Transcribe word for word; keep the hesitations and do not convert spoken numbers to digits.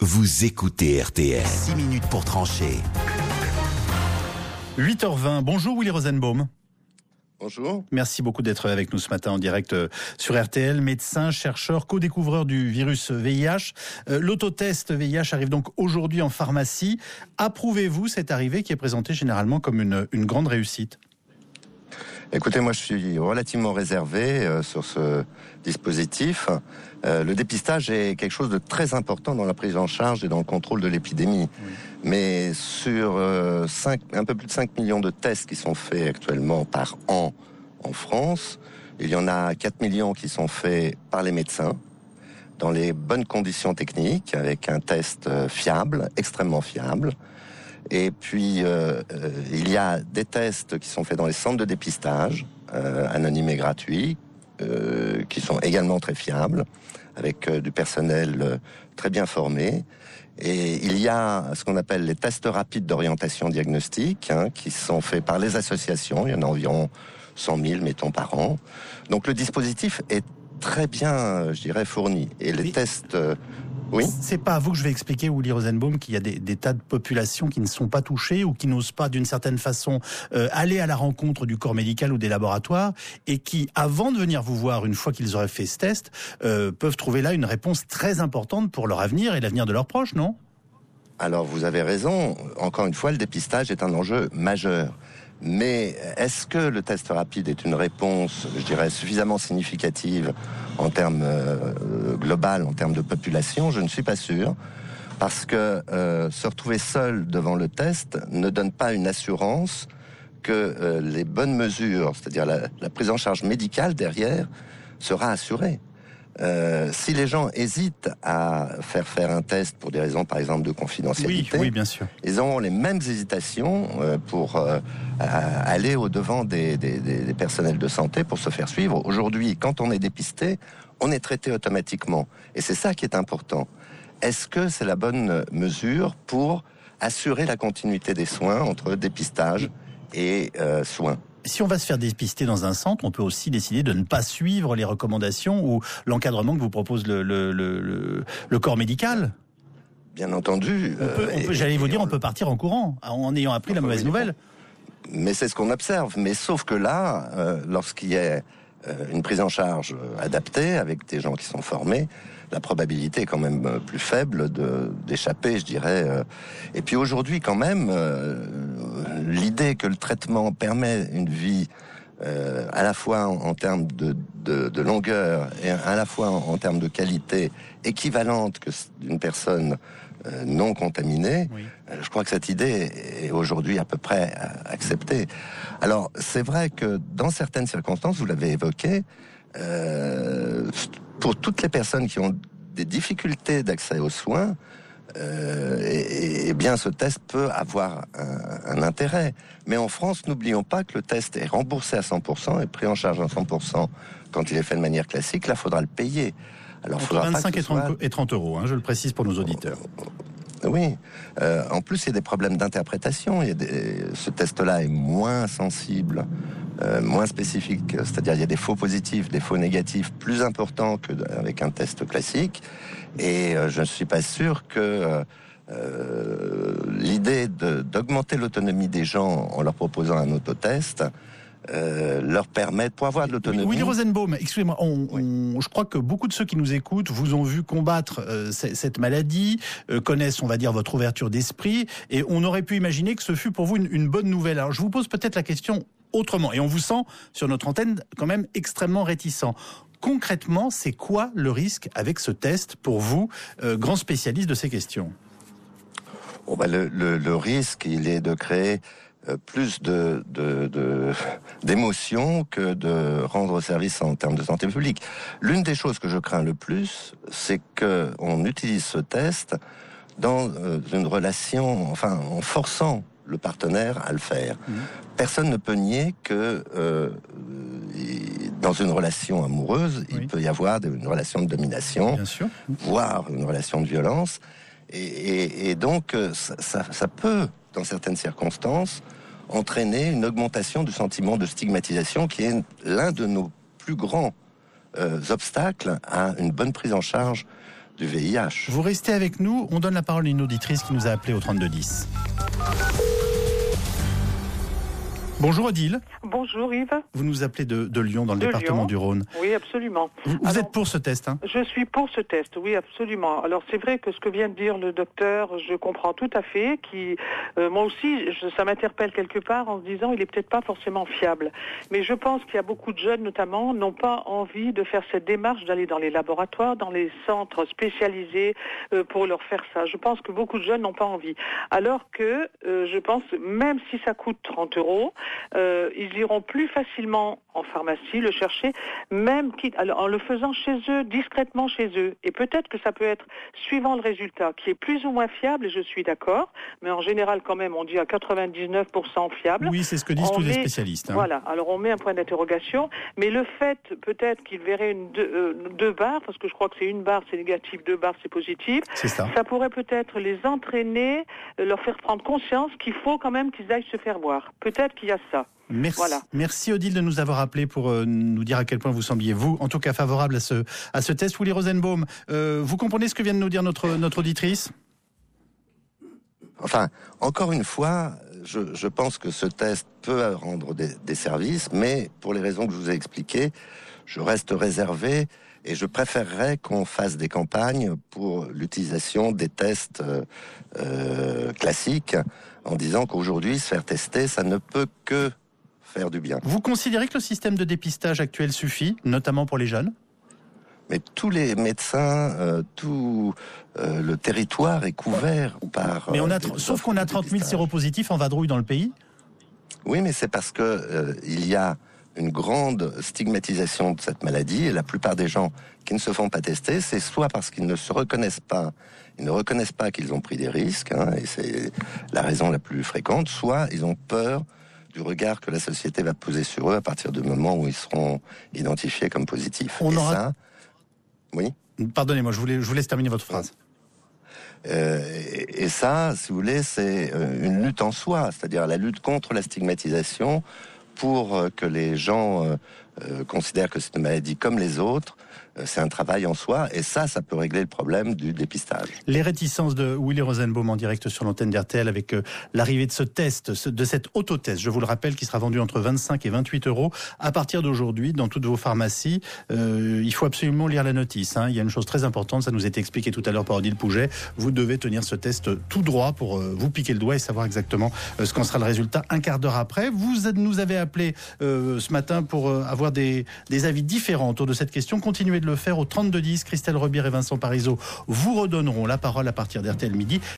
Vous écoutez R T L. six minutes pour trancher. huit heures vingt. Bonjour Willy Rosenbaum. Bonjour. Merci beaucoup d'être avec nous ce matin en direct sur R T L. Médecin, chercheur, co-découvreur du virus V I H. Euh, l'autotest V I H arrive donc aujourd'hui en pharmacie. Approuvez-vous cette arrivée qui est présentée généralement comme une, une grande réussite ? Écoutez, moi je suis relativement réservé euh, sur ce dispositif. Euh, le dépistage est quelque chose de très important dans la prise en charge et dans le contrôle de l'épidémie. Oui. Mais sur euh, cinq, un peu plus de cinq millions de tests qui sont faits actuellement par an en France, il y en a quatre millions qui sont faits par les médecins dans les bonnes conditions techniques avec un test euh, fiable, extrêmement fiable. Et puis, euh, euh, il y a des tests qui sont faits dans les centres de dépistage, euh, anonymes et gratuits, euh, qui sont également très fiables, avec euh, du personnel euh, très bien formé. Et il y a ce qu'on appelle les tests rapides d'orientation diagnostique, hein, qui sont faits par les associations. Il y en a environ cent mille, mettons, par an. Donc le dispositif est très bien, je dirais, fourni. Et les Mais... tests... Euh, Oui. C'est pas à vous que je vais expliquer, Willy Rosenbaum, qu'il y a des, des tas de populations qui ne sont pas touchées ou qui n'osent pas, d'une certaine façon, euh, aller à la rencontre du corps médical ou des laboratoires et qui, avant de venir vous voir, une fois qu'ils auraient fait ce test, euh, peuvent trouver là une réponse très importante pour leur avenir et l'avenir de leurs proches, non ? Alors, vous avez raison. Encore une fois, le dépistage est un enjeu majeur. Mais est-ce que le test rapide est une réponse, je dirais, suffisamment significative en termes euh, global, en termes de population? Je ne suis pas sûr. Parce que euh, se retrouver seul devant le test ne donne pas une assurance que euh, les bonnes mesures, c'est-à-dire la, la prise en charge médicale derrière, sera assurée. Euh, si les gens hésitent à faire faire un test pour des raisons, par exemple, de confidentialité, oui, oui, bien sûr. Ils auront les mêmes hésitations euh, pour euh, aller au-devant des, des, des personnels de santé pour se faire suivre. Aujourd'hui, quand on est dépisté, on est traité automatiquement. Et c'est ça qui est important. Est-ce que c'est la bonne mesure pour assurer la continuité des soins entre dépistage et euh, soins ? Si on va se faire dépister dans un centre, on peut aussi décider de ne pas suivre les recommandations ou l'encadrement que vous propose le, le, le, le corps médical. Bien entendu. On peut, on peut, j'allais vous dire, on peut partir en courant, en ayant appris la mauvaise nouvelle. Mais c'est ce qu'on observe. Mais sauf que là, euh, lorsqu'il y a euh, une prise en charge adaptée, avec des gens qui sont formés, la probabilité est quand même plus faible de, d'échapper, je dirais. Et puis aujourd'hui, quand même, euh, l'idée que le traitement permet une vie euh, à la fois en, en termes de, de, de longueur et à la fois en, en termes de qualité équivalente que d'une personne euh, non contaminée, oui. euh, je crois que cette idée est aujourd'hui à peu près acceptée. Alors, c'est vrai que dans certaines circonstances, vous l'avez évoqué, euh, pour toutes les personnes qui ont des difficultés d'accès aux soins, euh, et, et bien ce test peut avoir un, un intérêt. Mais en France, n'oublions pas que le test est remboursé à cent pour cent et pris en charge à cent pour cent quand il est fait de manière classique. Là, il faudra le payer. Alors, entre faudra vingt-cinq pas et, trente, soit... et trente euros, hein, je le précise pour nos auditeurs. Oui. Euh, en plus, il y a des problèmes d'interprétation. Il y a des... Ce test-là est moins sensible, euh, moins spécifique. C'est-à-dire, il y a des faux positifs, des faux négatifs plus importants qu'avec un test classique. Et euh, je ne suis pas sûr que euh, l'idée de, d'augmenter l'autonomie des gens en leur proposant un autotest Euh, leur permettre pour avoir de l'autonomie. Willy Rosenbaum, excusez-moi, on, oui. on, je crois que beaucoup de ceux qui nous écoutent vous ont vu combattre euh, c- cette maladie, euh, connaissent, on va dire, votre ouverture d'esprit, et on aurait pu imaginer que ce fut pour vous une, une bonne nouvelle. Alors je vous pose peut-être la question autrement, et on vous sent sur notre antenne quand même extrêmement réticent. Concrètement, c'est quoi le risque avec ce test pour vous, euh, grand spécialiste de ces questions ? Bon, bah, le, le, le risque, il est de créer Euh, plus de, de, de, d'émotions que de rendre service en termes de santé publique. L'une des choses que je crains le plus, c'est que on utilise ce test dans euh, une relation, enfin, en forçant le partenaire à le faire. Mmh. Personne ne peut nier que euh, dans une relation amoureuse, oui. il peut y avoir une relation de domination, Bien sûr. voire une relation de violence. Et, et, et donc, ça, ça, ça peut, dans certaines circonstances, entraîner une augmentation du sentiment de stigmatisation qui est l'un de nos plus grands euh, obstacles à une bonne prise en charge du V I H. Vous restez avec nous, on donne la parole à une auditrice qui nous a appelé au trente-deux dix. Bonjour Odile. Bonjour Yves. Vous nous appelez de, de Lyon, dans le de département Lyon. du Rhône. Oui, absolument. Vous, vous Alors, êtes pour ce test, hein? Je suis pour ce test, oui, absolument. Alors c'est vrai que ce que vient de dire le docteur, je comprends tout à fait. Qui, euh, moi aussi, je, ça m'interpelle quelque part en se disant, il est peut-être pas forcément fiable. Mais je pense qu'il y a beaucoup de jeunes, notamment, n'ont pas envie de faire cette démarche d'aller dans les laboratoires, dans les centres spécialisés euh, pour leur faire ça. Je pense que beaucoup de jeunes n'ont pas envie. Alors que, euh, je pense, même si ça coûte trente euros, euh, ils iront plus facilement en pharmacie le chercher, même quitte, alors, en le faisant chez eux, discrètement chez eux. Et peut-être que ça peut être, suivant le résultat, qui est plus ou moins fiable, et je suis d'accord, mais en général quand même on dit à quatre-vingt-dix-neuf pour cent fiable. Oui, c'est ce que disent on tous les met, spécialistes. Hein. Voilà, alors on met un point d'interrogation, mais le fait peut-être qu'ils verraient une, deux, euh, deux barres, parce que je crois que c'est une barre c'est négatif, deux barres c'est positif, c'est ça. ça pourrait peut-être les entraîner, euh, leur faire prendre conscience qu'il faut quand même qu'ils aillent se faire voir. Peut-être qu'il y a ça. Merci, voilà. Merci Odile de nous avoir appelé pour euh, nous dire à quel point vous sembliez, vous, en tout cas favorable à ce, à ce test. Willy Rosenbaum, euh, vous comprenez ce que vient de nous dire notre, notre auditrice ? Enfin, encore une fois, je, je pense que ce test peut rendre des, des services, mais pour les raisons que je vous ai expliquées, je reste réservé et je préférerais qu'on fasse des campagnes pour l'utilisation des tests euh, euh, classiques, en disant qu'aujourd'hui, se faire tester, ça ne peut que faire du bien. Vous considérez que le système de dépistage actuel suffit, notamment pour les jeunes ? Mais tous les médecins, euh, tout euh, le territoire est couvert par... Mais on a, euh, sauf qu'on a trente mille séropositifs en vadrouille dans le pays. Oui, mais c'est parce que euh, il y a une grande stigmatisation de cette maladie, et la plupart des gens qui ne se font pas tester, c'est soit parce qu'ils ne se reconnaissent pas, ils ne reconnaissent pas qu'ils ont pris des risques, hein, et c'est la raison la plus fréquente, soit ils ont peur du regard que la société va poser sur eux à partir du moment où ils seront identifiés comme positifs. On et aura... ça, oui. Pardonnez-moi, je, voulais, je vous laisse terminer votre phrase. Euh, et, et ça, si vous voulez, c'est une lutte en soi, c'est-à-dire la lutte contre la stigmatisation pour que les gens euh, euh, considèrent que c'est une maladie comme les autres. C'est un travail en soi, et ça, ça peut régler le problème du dépistage. Les réticences de Willy Rosenbaum en direct sur l'antenne d'R T L avec euh, l'arrivée de ce test, ce, de cet autotest, je vous le rappelle, qui sera vendu entre vingt-cinq et vingt-huit euros à partir d'aujourd'hui dans toutes vos pharmacies. Euh, il faut absolument lire la notice. Hein. Il y a une chose très importante, ça nous a été expliqué tout à l'heure par Odile Pouget. Vous devez tenir ce test tout droit pour euh, vous piquer le doigt et savoir exactement euh, ce qu'en sera le résultat un quart d'heure après. Vous nous avez appelé euh, ce matin pour euh, avoir des, des avis différents autour de cette question. Continuez de le faire au trente-deux dix. Christelle Rebire et Vincent Parisot vous redonneront la parole à partir d'R T L Midi.